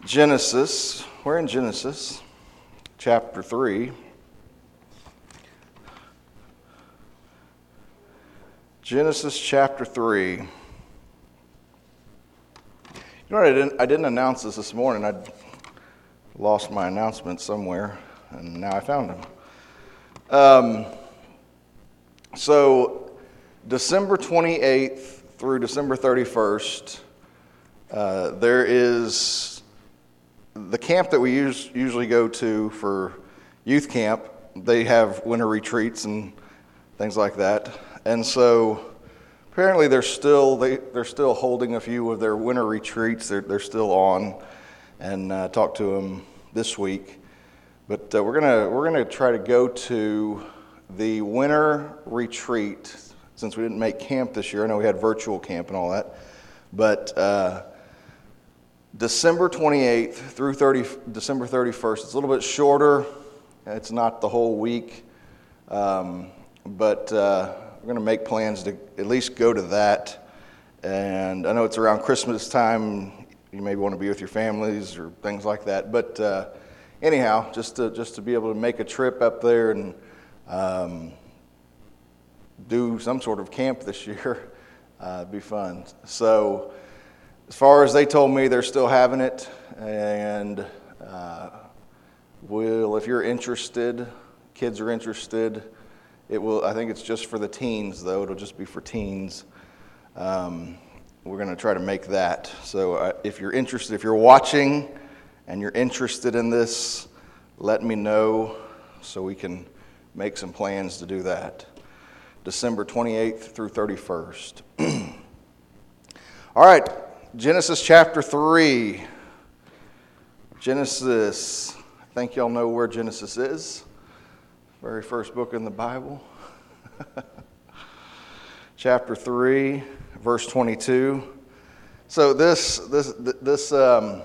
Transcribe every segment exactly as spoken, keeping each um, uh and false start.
Genesis. We're in Genesis, chapter three. Genesis chapter three. You know what, I didn't, I didn't announce this this morning. I lost my announcement somewhere, and now I found them. Um, so, December twenty-eighth through December thirty-first, uh, there is the camp that we use, usually go to for youth camp. They have winter retreats and things like that. And so apparently they're still they, they're still holding a few of their winter retreats. They're they're still on, and uh, talked to them this week. But uh, we're gonna we're gonna try to go to the winter retreat since we didn't make camp this year. I know we had virtual camp and all that, but uh, December twenty-eighth through thirty December thirty-first. It's a little bit shorter. It's not the whole week, um, but. Uh, We're going to make plans to at least go to that. And I know it's around Christmas time. You maybe want to be with your families or things like that. But uh, anyhow, just to just to be able to make a trip up there and um, do some sort of camp this year, uh, it'd be fun. So as far as they told me, they're still having it. And uh, will, if you're interested, kids are interested, It will. I think it's just for the teens, though. It'll just be for teens. Um, we're going to try to make that. So uh, if you're interested, if you're watching and you're interested in this, let me know so we can make some plans to do that. December twenty-eighth through thirty-first. All right, Genesis chapter three. Genesis. I think y'all know where Genesis is. Very first book in the Bible. Chapter three, verse twenty-two. So this, this, this, um,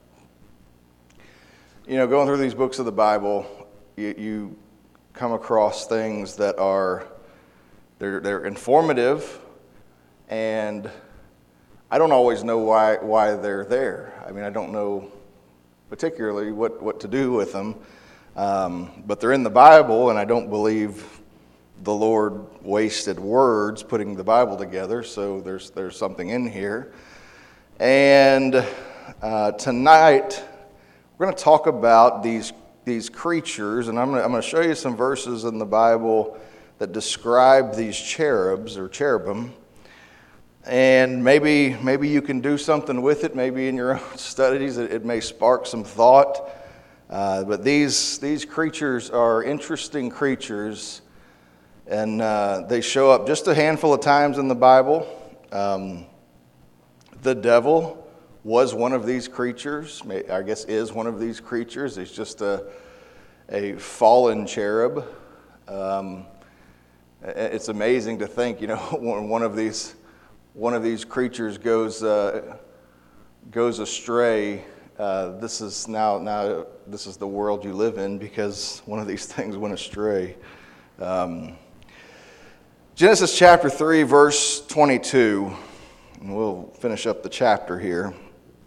you know, going through these books of the Bible, you, you come across things that are, they're, they're informative, and I don't always know why, why they're there. I mean, I don't know particularly what, what to do with them. Um, but they're in the Bible, and I don't believe the Lord wasted words putting the Bible together, so there's there's something in here. And uh, tonight, we're going to talk about these these creatures, and I'm going I'm going to show you some verses in the Bible that describe these cherubs or cherubim. And maybe maybe you can do something with it. Maybe in your own studies, it, it may spark some thought. Uh, but these these creatures are interesting creatures, and uh, they show up just a handful of times in the Bible. Um, the devil was one of these creatures, I guess is one of these creatures. He's just a, a fallen cherub. Um, it's amazing to think, you know, when one of these one of these creatures goes uh, goes astray. Uh, this is now now this is the world you live in because one of these things went astray. Um, Genesis chapter three, verse twenty-two, and we'll finish up the chapter here.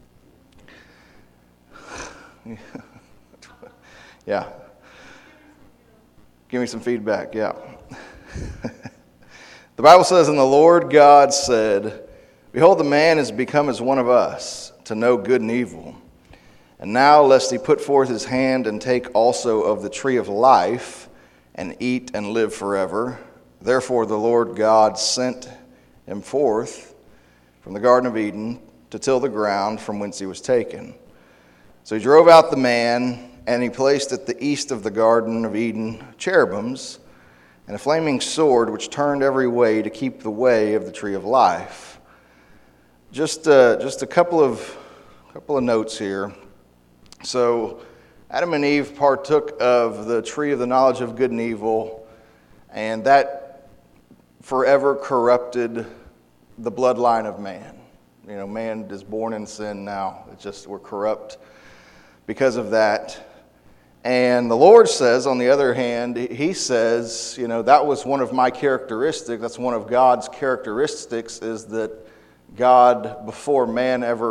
Yeah. Give me some feedback, yeah. The Bible says, "And the Lord God said, Behold, the man is become as one of us, to know good and evil. And now, lest he put forth his hand and take also of the tree of life, and eat and live forever. Therefore the Lord God sent him forth from the Garden of Eden to till the ground from whence he was taken. So he drove out the man, and he placed at the east of the Garden of Eden cherubims, and a flaming sword which turned every way to keep the way of the tree of life." Just, uh, just a couple of, couple of notes here. So Adam and Eve partook of the tree of the knowledge of good and evil, and that forever corrupted the bloodline of man. You know, man is born in sin now. It's just we're corrupt because of that. And the Lord says, on the other hand, he says, you know, that was one of my characteristics. That's one of God's characteristics, is that God, before man ever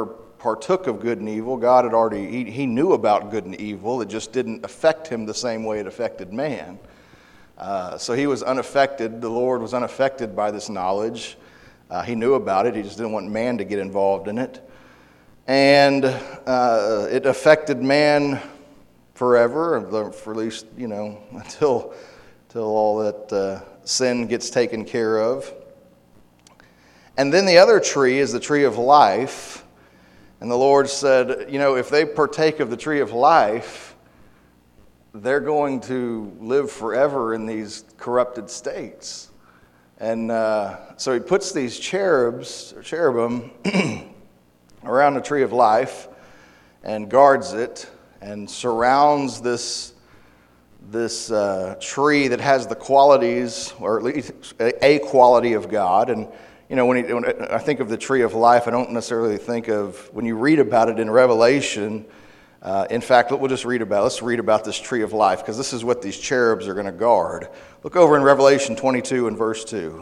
partook of good and evil. God had already, he, he knew about good and evil. It just didn't affect him the same way it affected man. Uh, so he was unaffected. The Lord was unaffected by this knowledge. Uh, he knew about it. He just didn't want man to get involved in it. And uh, it affected man forever, for at least, you know, until, until all that uh, sin gets taken care of. And then the other tree is the tree of life. And the Lord said, you know, if they partake of the tree of life, they're going to live forever in these corrupted states. And uh, so he puts these cherubs, or cherubim, around the tree of life and guards it and surrounds this, this uh, tree that has the qualities, or at least a quality of God. And you know, when, he, when I think of the tree of life, I don't necessarily think of, when you read about it in Revelation, uh, in fact, we'll just read about, let's read about this tree of life, because this is what these cherubs are going to guard. Look over in Revelation twenty-two and verse two.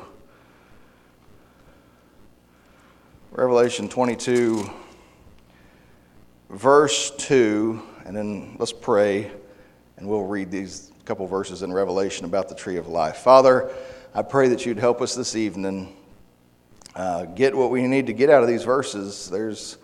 Revelation twenty-two, verse two, and then let's pray, and we'll read these couple verses in Revelation about the tree of life. Father, I pray that you'd help us this evening Uh, get what we need to get out of these verses. There's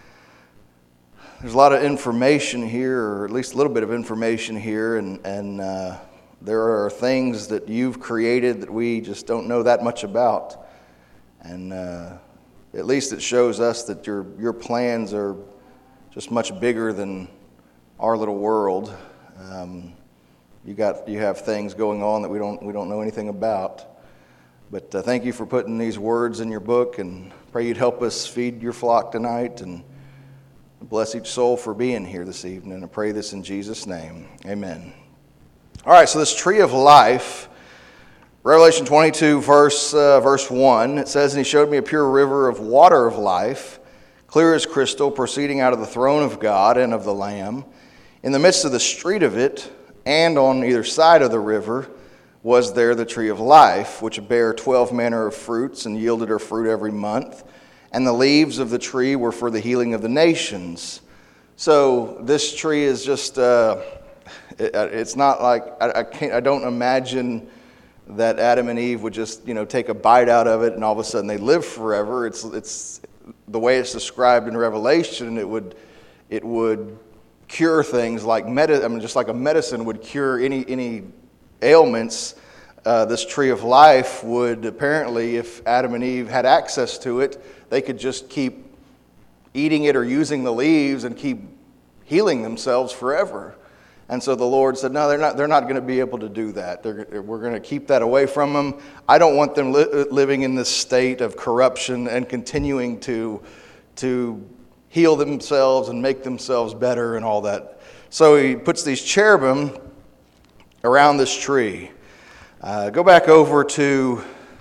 there's a lot of information here, or at least a little bit of information here, and and uh, there are things that you've created that we just don't know that much about. And uh, at least it shows us that your your plans are just much bigger than our little world. Um, you got you have things going on that we don't we don't know anything about. But uh, thank you for putting these words in your book, and pray you'd help us feed your flock tonight, and bless each soul for being here this evening. I pray this in Jesus' name. Amen. All right, so this tree of life, Revelation twenty-two, verse uh, verse one, it says, "And he showed me a pure river of water of life, clear as crystal, proceeding out of the throne of God and of the Lamb. In the midst of the street of it, and on either side of the river, was there the tree of life, which bare twelve manner of fruits, and yielded her fruit every month. And the leaves of the tree were for the healing of the nations." So this tree is just, uh, it, it's not like, I, I can't, I don't imagine that Adam and Eve would just, you know, take a bite out of it and all of a sudden they live forever. It's, it's the way it's described in Revelation, it would, it would cure things like, medi- I mean, just like a medicine would cure any, any ailments. Uh, this tree of life would apparently, if Adam and Eve had access to it, they could just keep eating it or using the leaves and keep healing themselves forever. And so the Lord said, no, they're not, they're not going to be able to do that. They're, we're going to keep that away from them. I don't want them li- living in this state of corruption and continuing to, to heal themselves and make themselves better and all that. So he puts these cherubim around this tree. Uh, go back over to,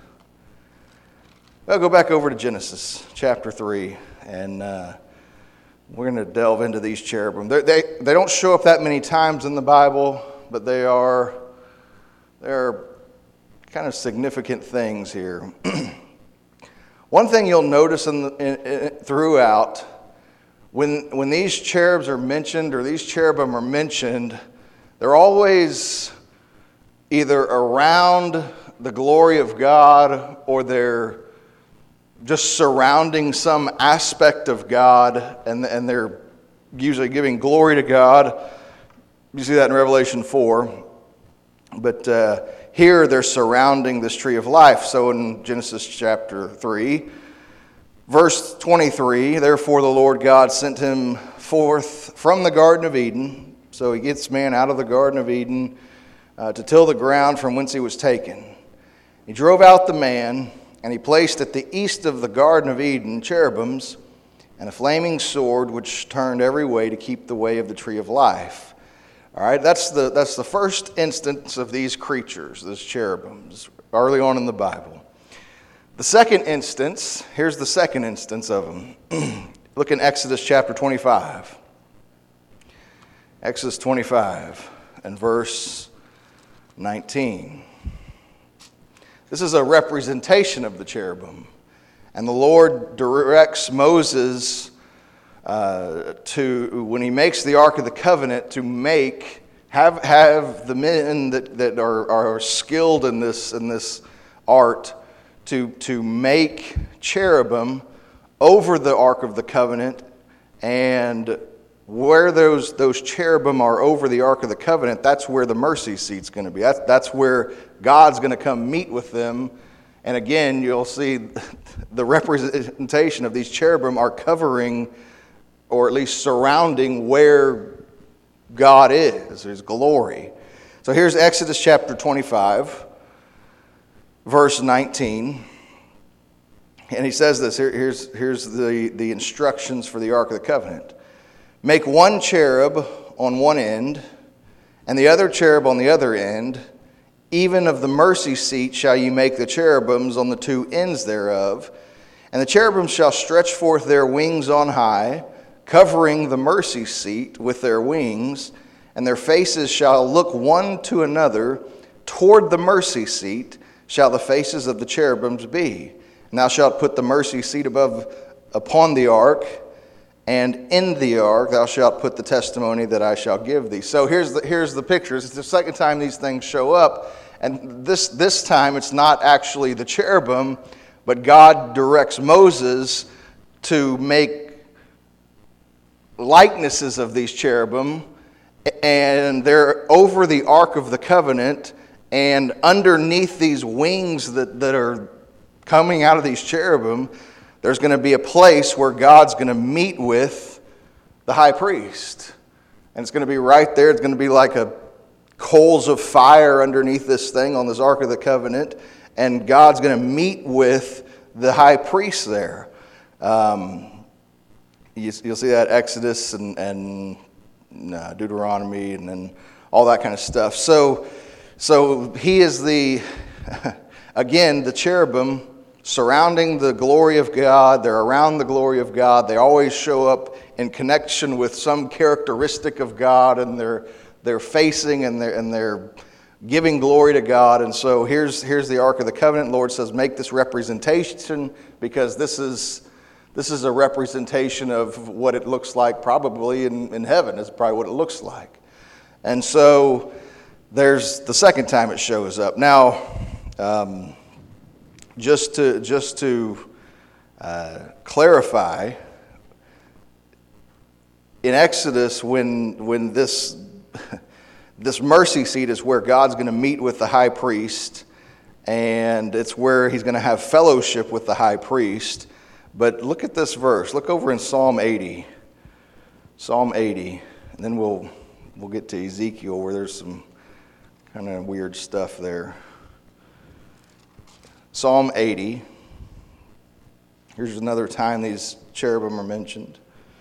well, go back over to Genesis chapter three, and uh, we're going to delve into these cherubim. They're, they they don't show up that many times in the Bible, but they are they're kind of significant things here. One thing you'll notice in, the, in, in throughout, when when these cherubs are mentioned or these cherubim are mentioned, they're always either around the glory of God, or they're just surrounding some aspect of God, and, and they're usually giving glory to God. You see that in Revelation four. But uh, here they're surrounding this tree of life. So in Genesis chapter three, verse twenty-three, "Therefore the Lord God sent him forth from the Garden of Eden." So he gets man out of the Garden of Eden uh, to till the ground from whence he was taken. He drove out the man, and he placed at the east of the Garden of Eden cherubims and a flaming sword which turned every way to keep the way of the tree of life. All right, that's the that's the first instance of these creatures, these cherubims, early on in the Bible. The second instance, here's the second instance of them. Look in Exodus chapter twenty-five. Exodus twenty-five and verse nineteen. This is a representation of the cherubim. And the Lord directs Moses uh, to when he makes the Ark of the Covenant, to make have have the men that, that are, are skilled in this in this art to to make cherubim over the Ark of the Covenant, and where those those cherubim are over the Ark of the Covenant, that's where the mercy seat's going to be. That's, that's where God's going to come meet with them. And again, you'll see the representation of these cherubim are covering, or at least surrounding, where God is, His glory. So here's Exodus chapter twenty-five, verse nineteen. And he says this, here, here's, here's the, the instructions for the Ark of the Covenant. Make one cherub on one end, and the other cherub on the other end. Even of the mercy seat shall you make the cherubims on the two ends thereof. And the cherubims shall stretch forth their wings on high, covering the mercy seat with their wings, and their faces shall look one to another. Toward the mercy seat shall the faces of the cherubims be. And thou shalt put the mercy seat above upon the ark, and in the ark thou shalt put the testimony that I shall give thee. So here's the, here's the pictures. It's the second time these things show up. And this, this time it's not actually the cherubim, but God directs Moses to make likenesses of these cherubim. And they're over the Ark of the Covenant, and underneath these wings that, that are coming out of these cherubim, there's going to be a place where God's going to meet with the high priest. And it's going to be right there. It's going to be like a coals of fire underneath this thing on this Ark of the Covenant. And God's going to meet with the high priest there. Um, you, you'll see that Exodus and, and uh, Deuteronomy and then all that kind of stuff. So, so he is the, again, the cherubim surrounding the glory of God. They're around the glory of God. They always show up in connection with some characteristic of God, and they're they're facing and they're and they're giving glory to God. And so here's here's the Ark of the Covenant. The Lord says, make this representation, because this is this is a representation of what it looks like probably in, in heaven. It's probably what it looks like. And so there's the second time it shows up. Now, um, Just to just to uh, clarify, in Exodus, when when this this mercy seat is where God's going to meet with the high priest, and it's where He's going to have fellowship with the high priest. But look at this verse. Look over in Psalm eighty, Psalm eighty, and then we'll we'll get to Ezekiel, where there's some kind of weird stuff there. Psalm eighty. Here's another time these cherubim are mentioned.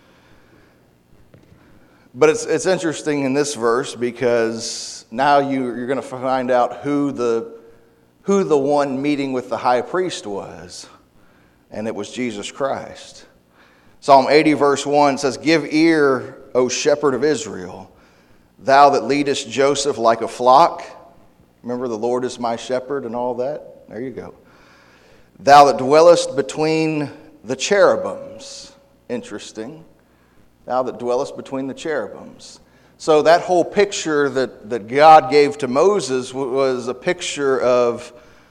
But it's it's interesting in this verse, because now you, you're going to find out who the who the one meeting with the high priest was. And it was Jesus Christ. Psalm eighty verse one says, give ear, O shepherd of Israel, thou that leadest Joseph like a flock. Remember, the Lord is my shepherd and all that? There you go. Thou that dwellest between the cherubims. Interesting. Thou that dwellest between the cherubims. So that whole picture that, that God gave to Moses was a picture of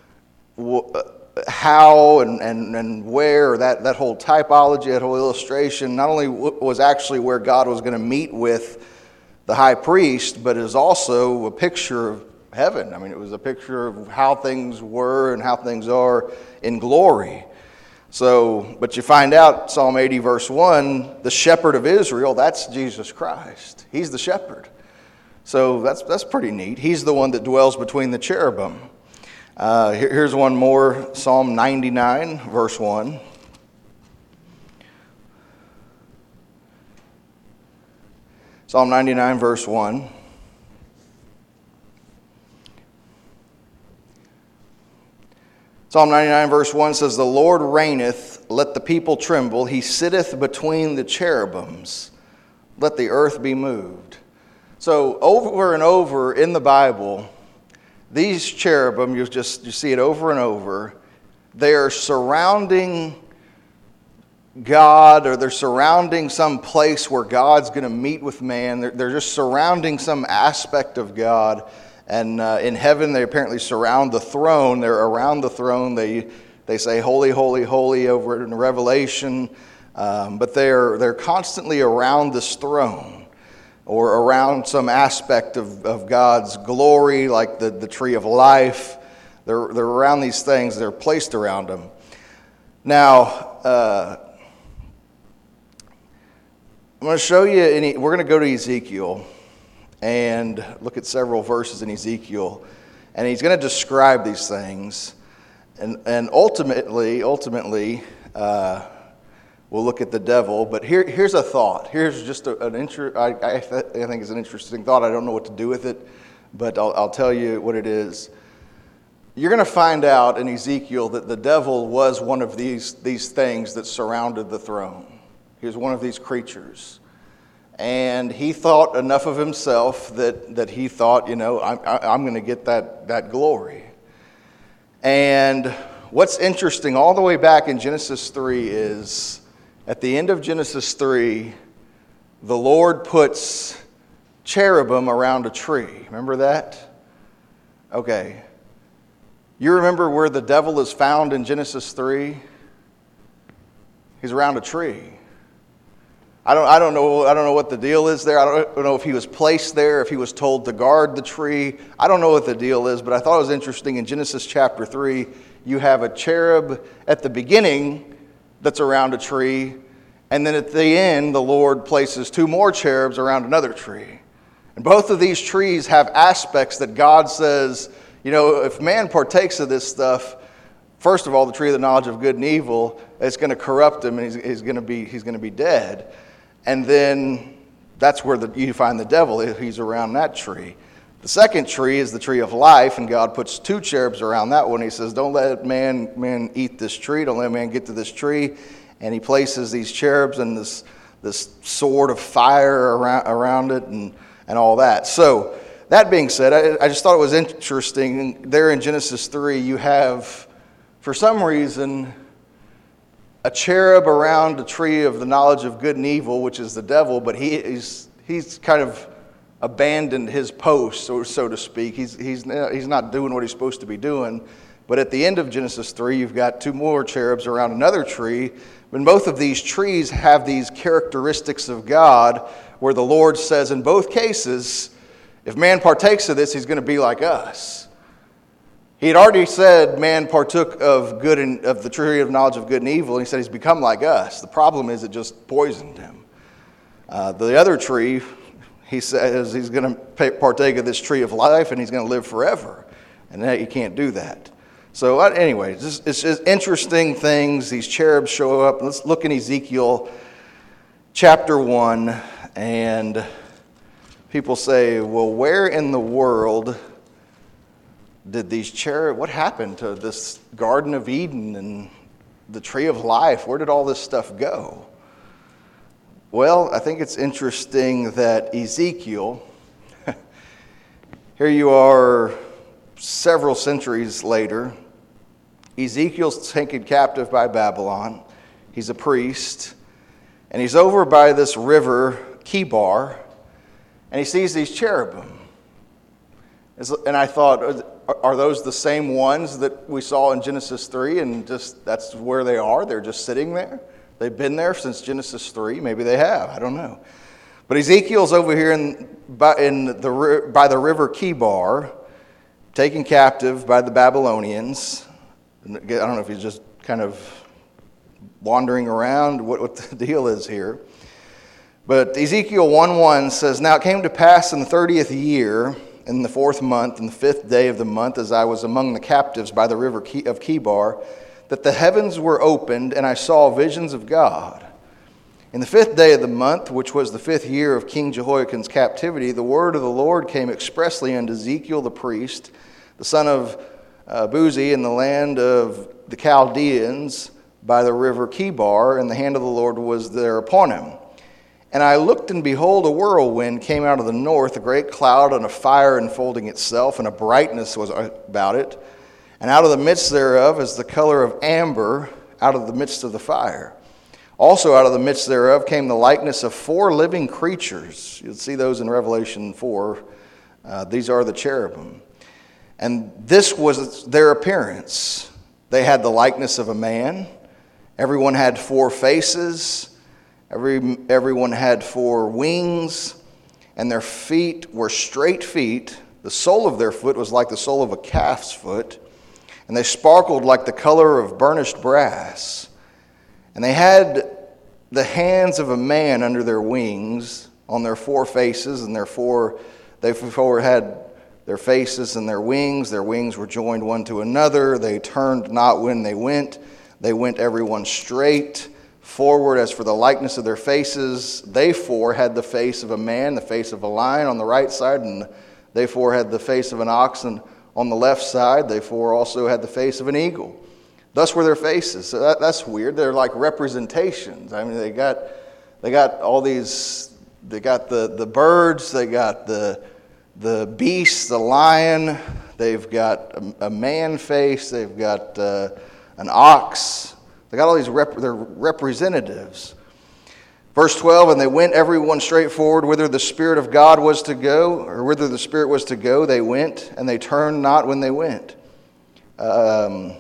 how and, and, and where, that, that whole typology, that whole illustration, not only was actually where God was going to meet with the high priest, but is also a picture of heaven. I mean, it was a picture of how things were and how things are in glory. So, but you find out, Psalm eighty verse one, the shepherd of Israel, that's Jesus Christ. He's the shepherd. So that's that's pretty neat. He's the one that dwells between the cherubim. Uh, here, here's one more, Psalm ninety-nine verse one. Psalm ninety-nine verse one. Psalm ninety-nine verse one says, the Lord reigneth, let the people tremble. He sitteth between the cherubims. Let the earth be moved. So over and over in the Bible, these cherubim, you just you see it over and over, they are surrounding God, or they're surrounding some place where God's going to meet with man. They're, they're just surrounding some aspect of God. And uh, in heaven, they apparently surround the throne. They're around the throne. They they say, "Holy, holy, holy," over in Revelation. Um, but they're they're constantly around this throne, or around some aspect of, of God's glory, like the, the tree of life. They're they're around these things. They're placed around them. Now, uh, I'm going to show you. Any, we're going to go to Ezekiel and look at several verses in Ezekiel, and he's going to describe these things, and and ultimately, ultimately, uh, we'll look at the devil. But here, here's a thought. Here's just a, an inter- I, I, th- I think it's an interesting thought. I don't know what to do with it, but I'll, I'll tell you what it is. You're going to find out in Ezekiel that the devil was one of these these things that surrounded the throne. He was one of these creatures. And he thought enough of himself that, that he thought, you know, I'm, I'm going to get that, that glory. And what's interesting all the way back in Genesis three is, at the end of Genesis three, the Lord puts cherubim around a tree. Remember that? Okay. You remember where the devil is found in Genesis three? He's around a tree. I don't, I don't know, I don't know what the deal is there. I don't know if he was placed there, if he was told to guard the tree. I don't know what the deal is, but I thought it was interesting. In Genesis chapter three, you have a cherub at the beginning that's around a tree, and then at the end, the Lord places two more cherubs around another tree. And both of these trees have aspects that God says, you know, if man partakes of this stuff, first of all, the tree of the knowledge of good and evil, it's going to corrupt him, and he's, he's going to be he's going to be dead. And then that's where the, you find the devil. He's around that tree. The second tree is the tree of life, and God puts two cherubs around that one. He says, "Don't let man man eat this tree. Don't let man get to this tree." And he places these cherubs and this this sword of fire around around it, and and all that. So that being said, I, I just thought it was interesting. There in Genesis three, you have, for some reason, a cherub around a tree of the knowledge of good and evil, which is the devil, but he, he's he's kind of abandoned his post, so, so to speak. He's he's he's not doing what he's supposed to be doing. But at the end of Genesis three, you've got two more cherubs around another tree. And both of these trees have these characteristics of God, where the Lord says in both cases, if man partakes of this, he's going to be like us. He had already said man partook of good and of the tree of knowledge of good and evil, and he said he's become like us. The problem is it just poisoned him. Uh, the other tree, he says he's going to partake of this tree of life, and he's going to live forever. And that you can't do that. So uh, anyway, it's just, it's just interesting things. These cherubs show up. Let's look in Ezekiel chapter one, and people say, well, where in the world did these cherubs, what happened to this Garden of Eden and the tree of life? Where did all this stuff go? Well, I think it's interesting that Ezekiel, here you are several centuries later, Ezekiel's taken captive by Babylon. He's a priest, and he's over by this river, Kibar, and he sees these cherubim. And I thought, are those the same ones that we saw in Genesis three, and just that's where they are? They're just sitting there? They've been there since Genesis three. Maybe they have. I don't know. But Ezekiel's over here in, by, in the, by the river Kibar, taken captive by the Babylonians. I don't know if he's just kind of wandering around, what, what the deal is here. But Ezekiel one one says, "Now it came to pass in the thirtieth year, in the fourth month, in the fifth day of the month, as I was among the captives by the river of Kibar, that the heavens were opened, and I saw visions of God. In the fifth day of the month, which was the fifth year of King Jehoiakim's captivity, the word of the Lord came expressly unto Ezekiel the priest, the son of uh, Buzi, in the land of the Chaldeans by the river Kibar, and the hand of the Lord was there upon him. And I looked, and behold, a whirlwind came out of the north, a great cloud and a fire enfolding itself, and a brightness was about it. And out of the midst thereof is the color of amber, out of the midst of the fire. Also out of the midst thereof came the likeness of four living creatures. You'll see those in Revelation four. Uh, these are the cherubim. And this was their appearance. They had the likeness of a man. Everyone had four faces. Every, everyone had four wings. And their feet were straight feet. The sole of their foot was like the sole of a calf's foot. And they sparkled like the color of burnished brass. And they had the hands of a man under their wings on their four faces, and their four, they four had their faces and their wings. Their wings were joined one to another. They turned not when they went. They went everyone straight forward. As for the likeness of their faces, they four had the face of a man, the face of a lion on the right side, and they four had the face of an oxen on the left side. They four also had the face of an eagle. Thus were their faces. So that, that's weird. They're like representations. I mean, they got they got all these. They got the, the birds. They got the the beast, the lion. They've got a, a man face. They've got uh, an ox. They got all these. Rep, they're representatives. Verse twelve. And they went everyone straight forward, whither the Spirit of God was to go, or whither the Spirit was to go. They went, and they turned not when they went. Um.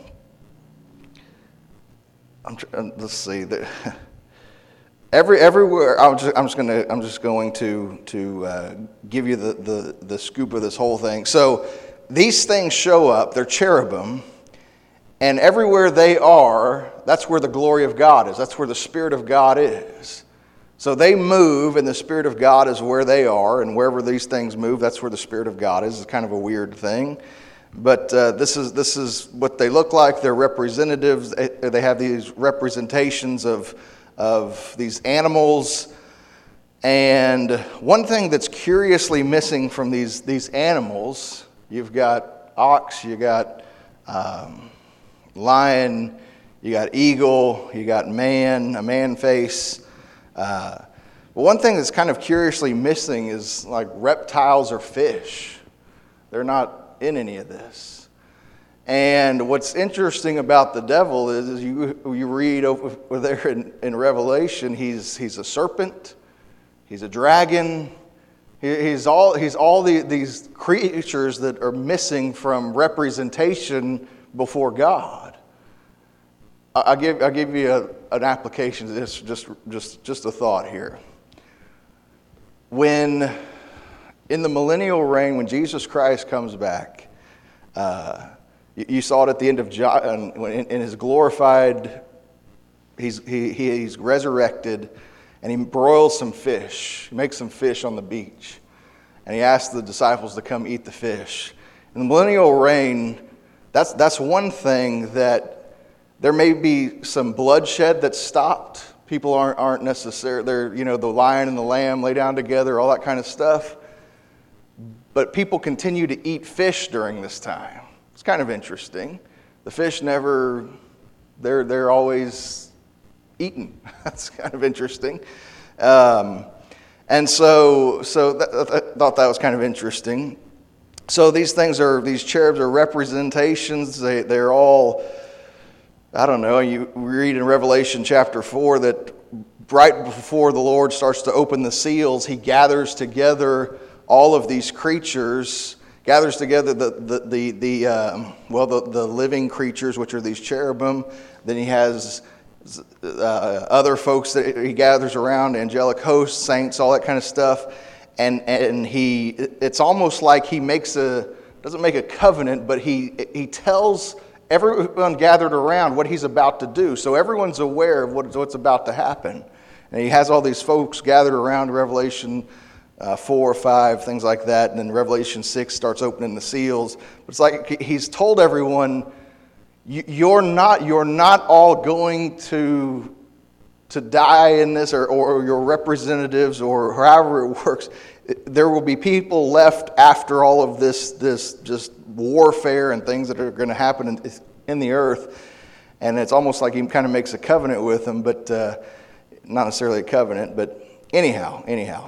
I'm, let's see. Every everywhere. I'm just. I'm just going to. I'm just going to to uh, give you the, the the scoop of this whole thing. So these things show up. They're cherubim, and everywhere they are, that's where the glory of God is. That's where the Spirit of God is. So they move, and the Spirit of God is where they are, and wherever these things move, that's where the Spirit of God is. It's kind of a weird thing. But uh, this is this is what they look like. They're representatives. They have these representations of of these animals. And one thing that's curiously missing from these these animals, you've got ox, you got um, lion, you got eagle, you got man, a man face. Uh, but one thing that's kind of curiously missing is like reptiles or fish. They're not in any of this. And what's interesting about the devil is, is you you read over there in, in Revelation, he's he's a serpent, he's a dragon, he, he's all he's all the, these creatures that are missing from representation before God. I, I'll give I'll give you a, an application. It's just just just a thought here. When in the millennial reign, when Jesus Christ comes back, uh, you, you saw it at the end of John, in, in his glorified, he's, he, he's resurrected, and he broils some fish. He makes some fish on the beach, and he asks the disciples to come eat the fish. In the millennial reign, that's, that's one thing that there may be some bloodshed that's stopped. People aren't, aren't necessarily, they're, you know, the lion and the lamb lay down together, all that kind of stuff. But people continue to eat fish during this time. It's kind of interesting. The fish never, they're they're always eaten. That's kind of interesting. Um, and so, so th- th- I thought that was kind of interesting. So these things are, these cherubs are representations. They, they're all, I don't know, you read in Revelation chapter four that right before the Lord starts to open the seals, he gathers together all of these creatures, gathers together the the the, the um, well the, the living creatures, which are these cherubim. Then he has uh, other folks that he gathers around, angelic hosts, saints, all that kind of stuff. And and he, it's almost like he makes a doesn't make a covenant, but he he tells everyone gathered around what he's about to do, so everyone's aware of what, what's about to happen. And he has all these folks gathered around Revelation Uh, four or five, things like that, and then Revelation six starts opening the seals. But it's like he's told everyone, you're not, you're not all going to, to die in this, or, or your representatives, or however it works. There will be people left after all of this, this just warfare and things that are going to happen in, in the earth. And it's almost like he kind of makes a covenant with them, but uh, not necessarily a covenant. But anyhow, anyhow.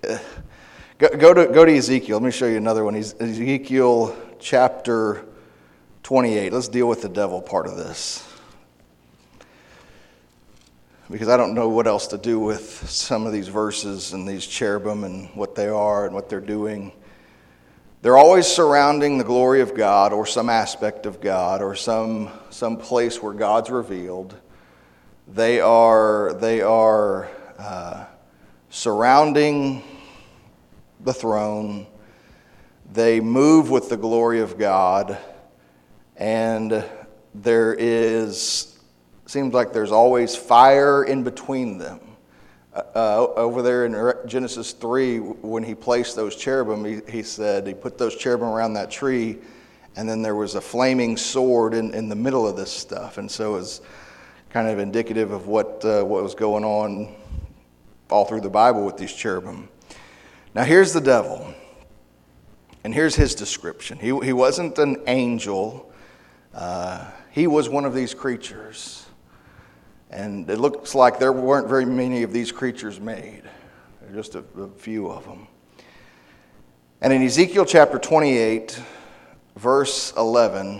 Go, go to go to Ezekiel. Let me show you another one. Ezekiel chapter twenty-eight. Let's deal with the devil part of this. because I don't know what else to do with some of these verses and these cherubim and what they are and what they're doing. They're always surrounding the glory of God or some aspect of God or some some place where God's revealed. They are they are uh, surrounding the throne. They move with the glory of God, and there is seems like there's always fire in between them. Uh, over there in Genesis three, when he placed those cherubim, he, he said he put those cherubim around that tree, and then there was a flaming sword in, in the middle of this stuff. And so it's kind of indicative of what uh, what was going on all through the Bible with these cherubim. Now here's the devil, and here's his description. He, he wasn't an angel. Uh, he was one of these creatures. And it looks like there weren't very many of these creatures made. There are just a, a few of them. And in Ezekiel chapter twenty-eight, verse eleven,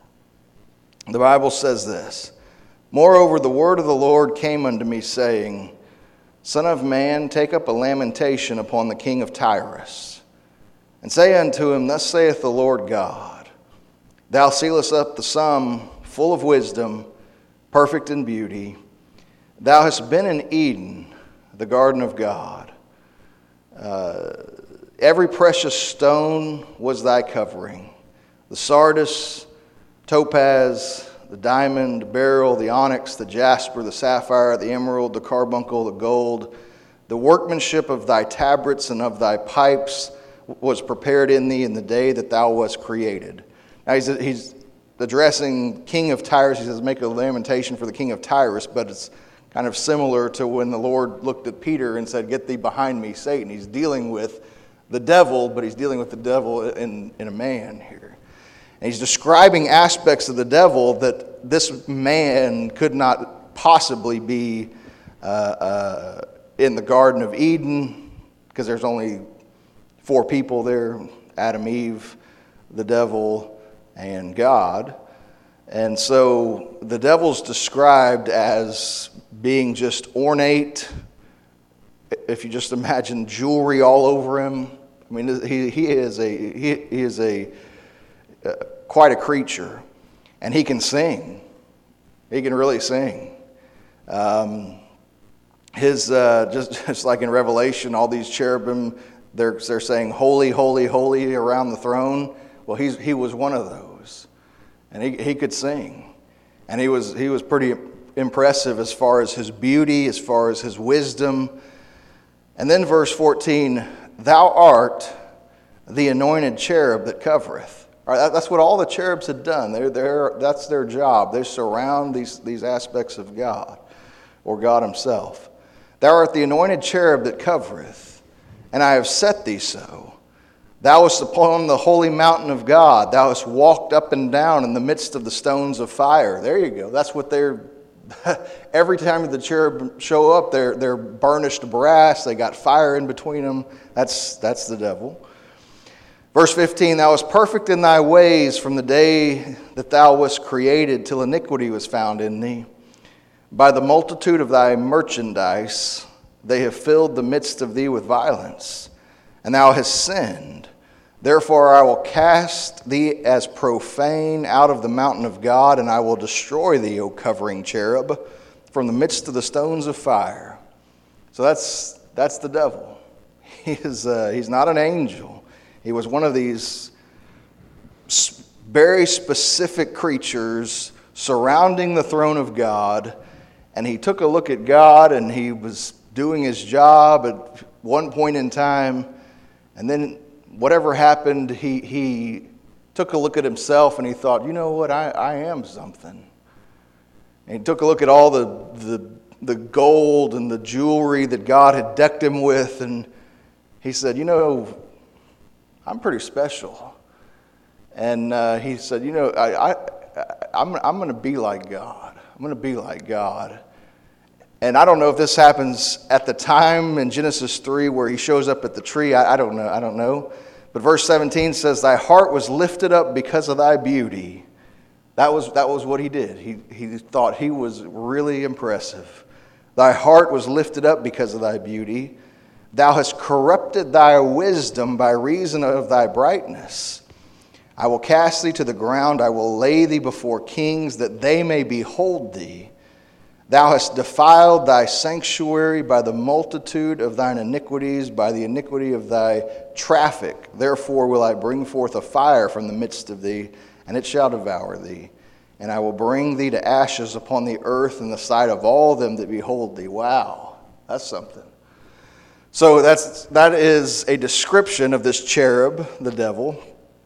the Bible says this: "Moreover, the word of the Lord came unto me, saying, Son of man, take up a lamentation upon the king of Tyrus, and say unto him, Thus saith the Lord God, Thou sealest up the sum full of wisdom, perfect in beauty. Thou hast been in Eden, the garden of God. Uh, every precious stone was thy covering, the sardius, topaz, the diamond, the beryl, the onyx, the jasper, the sapphire, the emerald, the carbuncle, the gold. The workmanship of thy tabrets and of thy pipes was prepared in thee in the day that thou wast created." Now he's, he's addressing King of Tyrus. He says, make a lamentation for the King of Tyrus, but it's kind of similar to when the Lord looked at Peter and said, "Get thee behind me, Satan." He's dealing with the devil, but he's dealing with the devil in, in a man here. And he's describing aspects of the devil that this man could not possibly be uh, uh, in the Garden of Eden, because there's only four people there: Adam, Eve, the devil, and God. And so the devil's described as being just ornate. If you just imagine jewelry all over him. I mean, he, he is a he, he is a uh, quite a creature, and he can sing. He can really sing. Um, his uh, just just like in Revelation, all these cherubim, they're they're saying holy, holy, holy around the throne. Well, he's he was one of those, and he he could sing, and he was he was pretty impressive as far as his beauty, as far as his wisdom. And then verse fourteen, "Thou art the anointed cherub that covereth." All right, that's what all the cherubs had done. They're, they're, that's their job. They surround these, these aspects of God, or God himself. "Thou art the anointed cherub that covereth, and I have set thee so. Thou wast upon the holy mountain of God. Thou hast walked up and down in the midst of the stones of fire." There you go. That's what they're... Every time the cherub show up, they're, they're burnished brass. They got fire in between them. That's, that's the devil. Verse fifteen, "Thou wast perfect in thy ways from the day that thou wast created till iniquity was found in thee. By the multitude of thy merchandise they have filled the midst of thee with violence, and thou hast sinned. Therefore I will cast thee as profane out of the mountain of God, and I will destroy thee, O covering cherub, from the midst of the stones of fire." So that's that's the devil. He is uh, he's not an angel. He was one of these very specific creatures surrounding the throne of God, and he took a look at God, and he was doing his job at one point in time, and then whatever happened, he he took a look at himself, and he thought, you know what, I, I am something. And he took a look at all the, the the gold and the jewelry that God had decked him with, and he said, you know, I'm pretty special. And uh, he said, you know, I, I, I'm, I'm going to be like God. I'm going to be like God. And I don't know if this happens at the time in Genesis three where he shows up at the tree. I, I don't know. I don't know. But verse seventeen says, "Thy heart was lifted up because of thy beauty." That was that was what he did. He he thought he was really impressive. Thy heart was lifted up because of thy beauty. Thou hast corrupted thy wisdom by reason of thy brightness. I will cast thee to the ground. I will lay thee before kings, that they may behold thee. Thou hast defiled thy sanctuary by the multitude of thine iniquities, by the iniquity of thy traffic. Therefore will I bring forth a fire from the midst of thee, and it shall devour thee. And I will bring thee to ashes upon the earth in the sight of all them that behold thee. Wow, that's something. So that's that is a description of this cherub, the devil.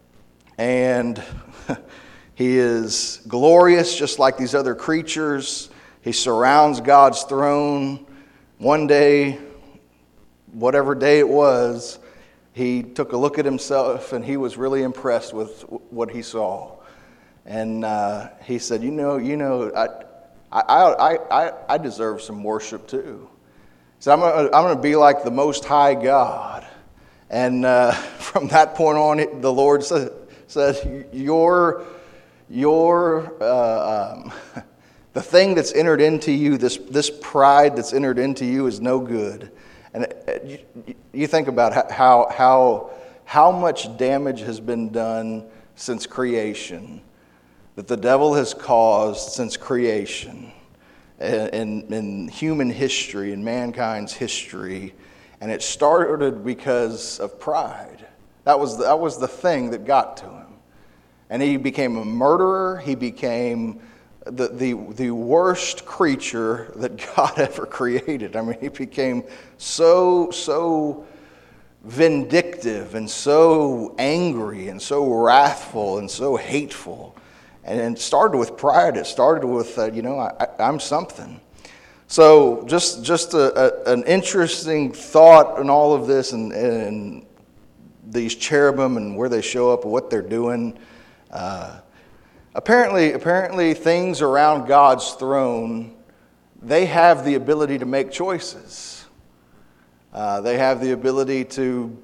And he is glorious just like these other creatures. He surrounds God's throne. One day, whatever day it was, he took a look at himself and he was really impressed with what he saw. And uh, he said, you know, you know, I, I, I, I, I deserve some worship too. So I'm gonna, I'm gonna be like the Most High God. And uh, from that point on, it, the Lord said, said your, your, uh, um, the thing that's entered into you, this this pride that's entered into you, is no good. And it, you, you think about how how how much damage has been done since creation, that the devil has caused since creation, in, in human history, in mankind's history, and it started because of pride. That was that was the thing that got to him, and he became a murderer. He became the the the worst creature that God ever created. I mean, he became so so vindictive and so angry and so wrathful and so hateful. And it started with pride. It started with, uh, you know, I, I'm something. So just just a, a, an interesting thought in all of this, and, and these cherubim and where they show up and what they're doing. Uh, apparently, apparently, things around God's throne, they have the ability to make choices. Uh, they have the ability to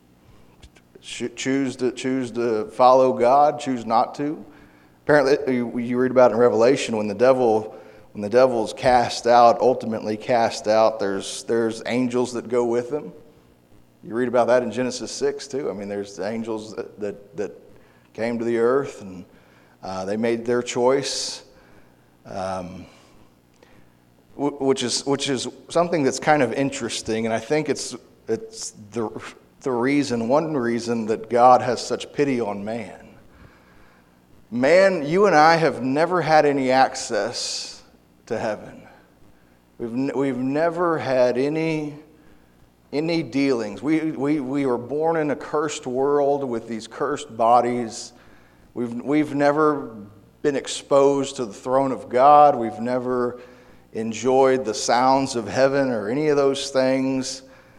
choose to choose to follow God, choose not to. Apparently, you read about in Revelation when the devil, when the devil is cast out, ultimately cast out, there's there's angels that go with him. You read about that in Genesis six too. I mean, there's angels that that, that came to the earth and uh, they made their choice, um, which is which is something that's kind of interesting, and I think it's it's the the reason, one reason that God has such pity on man. Man, you and I have never had any access to heaven. We've we've never had any any dealings. We we we were born in a cursed world with these cursed bodies. We've we've never been exposed to the throne of God. We've never enjoyed the sounds of heaven or any of those things.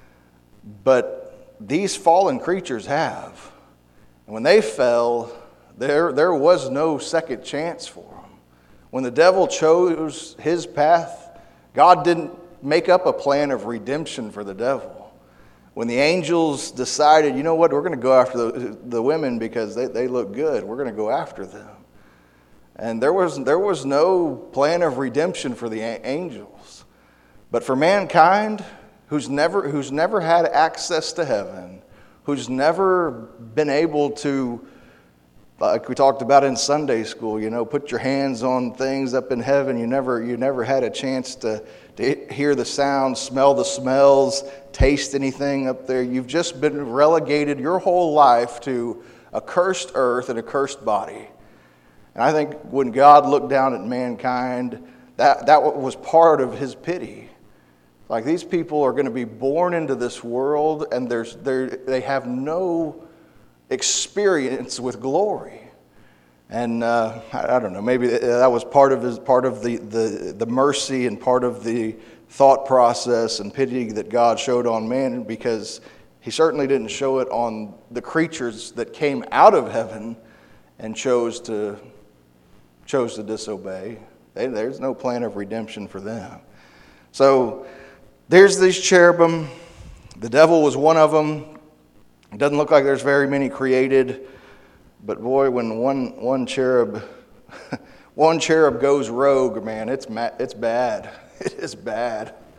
But these fallen creatures have. And when they fell, There, there was no second chance for them. When the devil chose his path, God didn't make up a plan of redemption for the devil. When the angels decided, you know what, we're going to go after the, the women because they, they look good, we're going to go after them. And there was, there was no plan of redemption for the angels. But for mankind, who's never, who's never had access to heaven, who's never been able to, like we talked about in Sunday school, you know, put your hands on things up in heaven. You never, you never had a chance to, to hear the sounds, smell the smells, taste anything up there. You've just been relegated your whole life to a cursed earth and a cursed body. And I think when God looked down at mankind, that, that was part of his pity. Like, these people are going to be born into this world, and there's, they have no experience with glory. And uh, I, I don't know, maybe that was part of his, part of the, the, the mercy and part of the thought process and pity that God showed on man, because he certainly didn't show it on the creatures that came out of heaven and chose to chose to disobey. They, there's no plan of redemption for them. So there's these cherubim. The devil was one of them. It doesn't look like there's very many created, but boy, when one one cherub one cherub goes rogue, man, it's ma- it's bad. It is bad.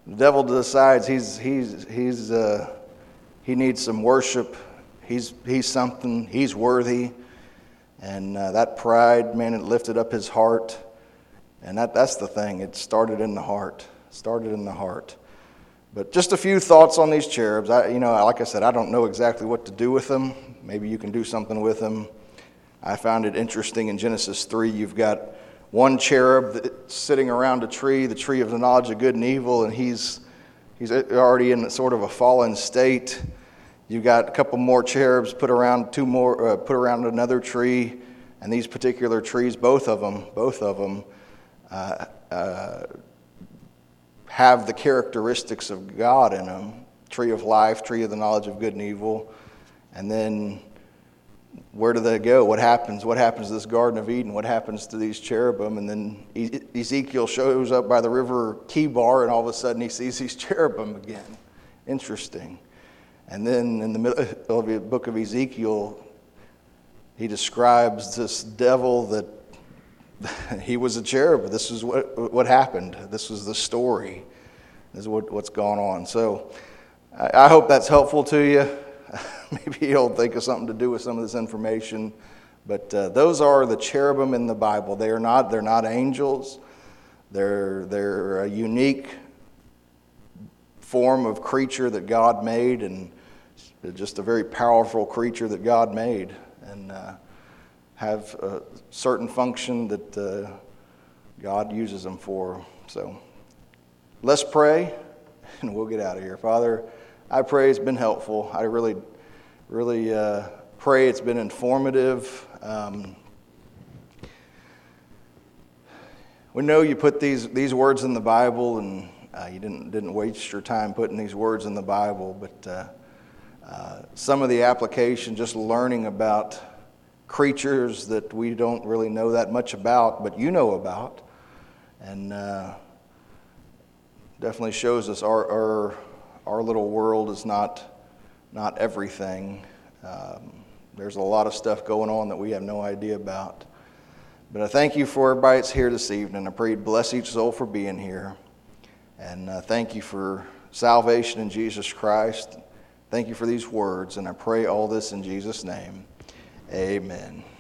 The devil decides he's he's he's uh, he needs some worship. He's he's something. He's worthy, and uh, that pride, man, it lifted up his heart, and that that's the thing. It started in the heart. It started in the heart. But just a few thoughts on these cherubs. I, you know, like I said, I don't know exactly what to do with them. Maybe you can do something with them. I found it interesting in Genesis three. You've got one cherub that's sitting around a tree, the tree of the knowledge of good and evil, and he's he's already in sort of a fallen state. You've got a couple more cherubs put around two more, uh, put around another tree, and these particular trees, both of them, both of them, uh, uh, have the characteristics of God in them. Tree of life, tree of the knowledge of good and evil. And then where do they go? What happens? What happens to this Garden of Eden? What happens to these cherubim? And then Ezekiel shows up by the river Kibar, and all of a sudden he sees these cherubim again. Interesting. And then in the middle of the book of Ezekiel, he describes this devil that he was a cherub. This is what what happened. This was the story. This is what, what's gone on. So I, I hope that's helpful to you. Maybe you'll think of something to do with some of this information. But uh, those are the cherubim in the Bible. They are not. They're not angels. They're they're a unique form of creature that God made, and just a very powerful creature that God made, and uh, have a certain function that uh, God uses them for. So let's pray, and we'll get out of here. Father, I pray it's been helpful. I really, really uh, pray it's been informative. Um, we know you put these these words in the Bible, and uh, you didn't didn't waste your time putting these words in the Bible, but uh, uh, some of the application, just learning about creatures that we don't really know that much about, but you know about, and uh, definitely shows us our, our our little world is not not everything. Um, there's a lot of stuff going on that we have no idea about. But I thank you for everybody that's here this evening. I pray you bless each soul for being here, and uh, thank you for salvation in Jesus Christ. Thank you for these words, and I pray all this in Jesus' name. Amen.